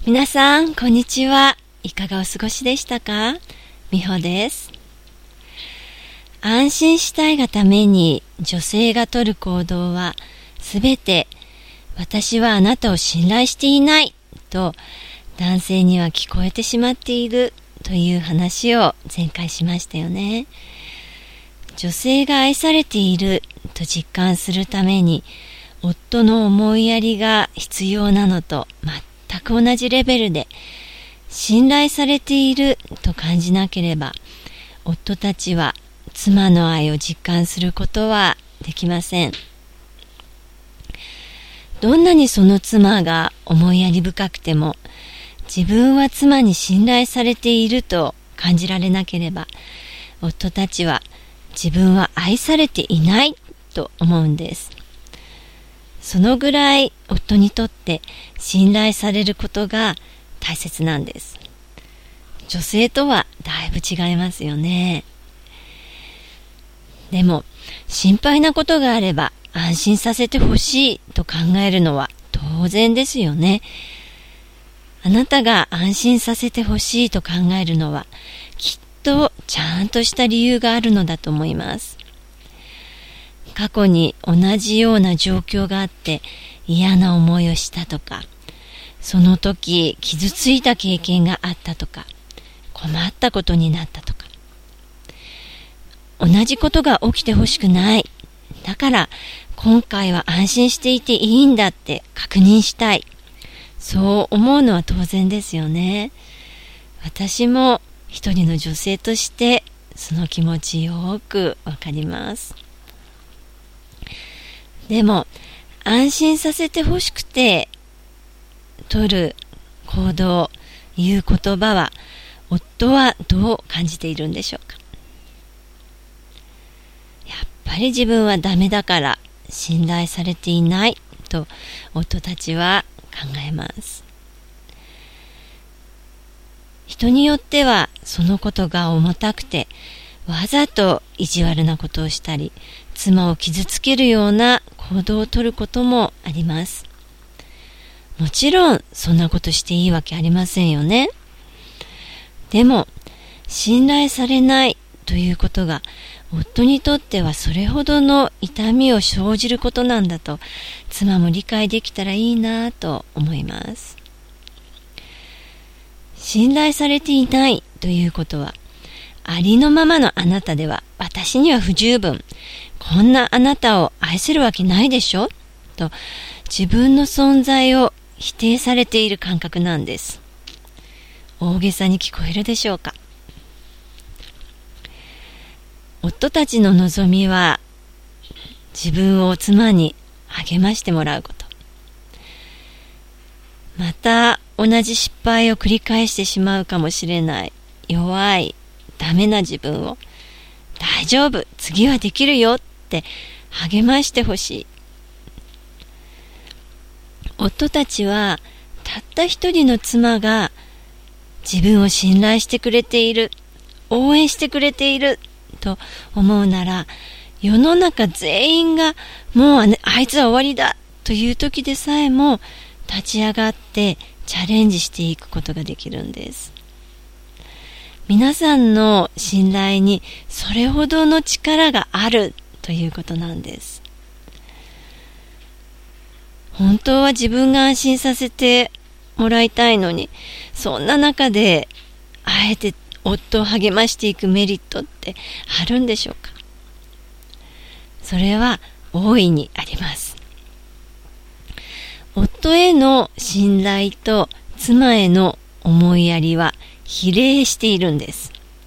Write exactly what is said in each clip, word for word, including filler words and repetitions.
皆さん、こんにちは。いかがお過ごしでしたか？みほです。安心したいがために女性が取る行動は、すべて私はあなたを信頼していないと男性には聞こえてしまっているという話を前回しましたよね。女性が愛されていると実感するために夫の思いやりが必要なのと全く同じレベルで信頼されていると感じなければ夫たちは妻の愛を実感することはできません。どんなにその妻が思いやり深くても自分は妻に信頼されていると感じられなければ夫たちは自分は愛されていないと思うんです。そのぐらい夫にとって信頼されることが大切なんです。女性とはだいぶ違いますよね。でも心配なことがあれば安心させてほしいと考えるのは当然ですよね。あなたが安心させてほしいと考えるのはきっとちゃんとした理由があるのだと思います。過去に同じような状況があって嫌な思いをしたとか、その時傷ついた経験があったとか、困ったことになったとか、同じことが起きてほしくない。だから今回は安心していていいんだって確認したい。そう思うのは当然ですよね。私も一人の女性としてその気持ちよくわかります。でも安心させてほしくて取る行動、言う言葉は夫はどう感じているんでしょうか。やっぱり自分はダメだから信頼されていないと夫たちは考えます。人によってはそのことが重たくてわざと意地悪なことをしたり妻を傷つけるような行動をとることもあります。もちろんそんなことしていいわけありませんよね。でも信頼されないということが夫にとってはそれほどの痛みを生じることなんだと妻も理解できたらいいなと思います。信頼されていないということはありのままのあなたでは私には不十分、こんなあなたを愛せるわけないでしょと自分の存在を否定されている感覚なんです。大げさに聞こえるでしょうか。夫たちの望みは自分を妻に励ましてもらうこと。また同じ失敗を繰り返してしまうかもしれない弱いダメな自分を大丈夫、次はできるよって励ましてほしい。夫たちはたった一人の妻が自分を信頼してくれている、応援してくれていると思うなら世の中全員がもう あ, あいつは終わりだという時でさえも立ち上がってチャレンジしていくことができるんです。皆さんの信頼にそれほどの力があるということなんです。本当は自分が安心させてもらいたいのに、そんな中であえて夫を励ましていくメリットってあるんでしょうか。それは大いにあります。夫への信頼と妻への思いやりは比例しているんです。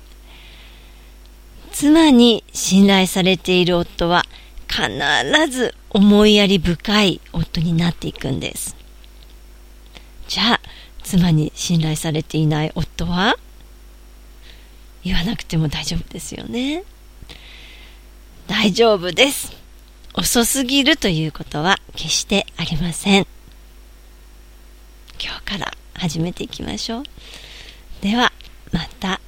妻に信頼されている夫は必ず思いやり深い夫になっていくんです。じゃあ妻に信頼されていない夫は言わなくても大丈夫ですよね。大丈夫です。遅すぎるということは決してありません。今日から始めていきましょう。ではまた。